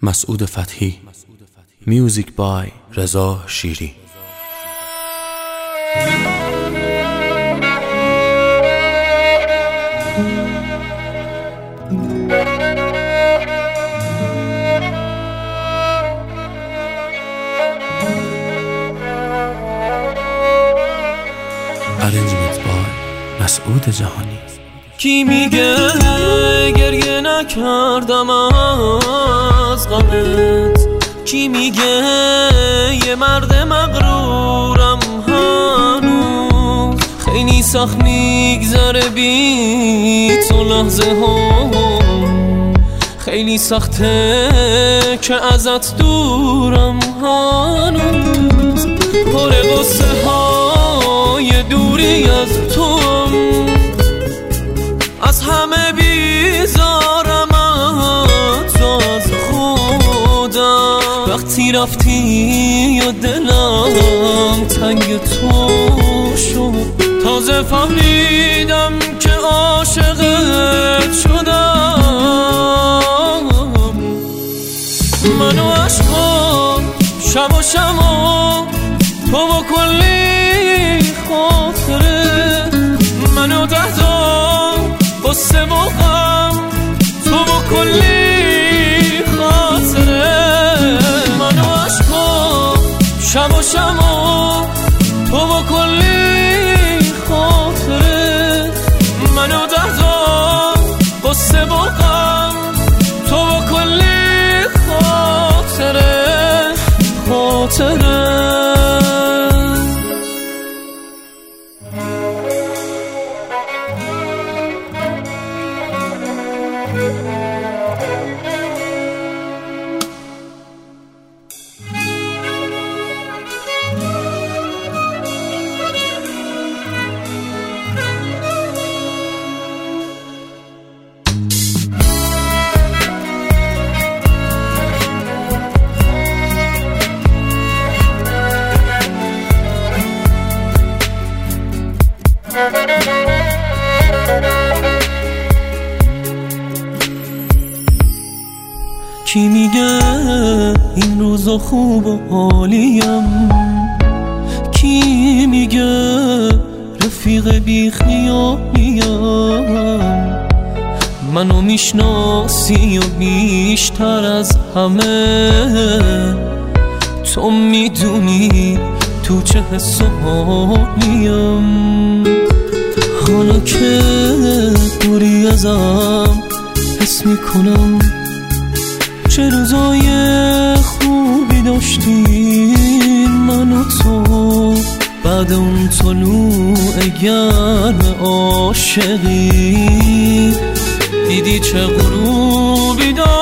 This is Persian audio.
مسعود فتحی. میوزیک بای رضا شیری. ارنجمنت بای مسعود جهانی. کی میگه گریه نکردم از غمت؟ کی میگه یه مرد مغرورم هنوز؟ خیلی سخت میگذره بی تو لحظه ها، خیلی سخته که ازت دورم هنوز. پر قصه های دوری از تو، از همه بیزارم تو از خودم. وقتی رفتی یا دلم تنگ تو شد، تازه فهمیدم که عاشقت شدم. منو عشقا شب و شما تو با کلی خاطره، منو دهدا قصه و غم تو با کلی خاطره. منو عشقا شب و شما تو با کلی خاطره، منو دهدا قصه و غم تو با کلی خاطره. کی میگه این روزا خوب و عالیم؟ کی میگه رفیق بی خیالیم؟ منو میشناسی و بیشتر از همه تو میدونی تو چه حس و حالیم. حالا که دوری ازم حس میکنم چه روزای خوبی داشتیم من و تو. بعد اون طلوع گرم عاشقی دیدی چه غروبی داشتیم.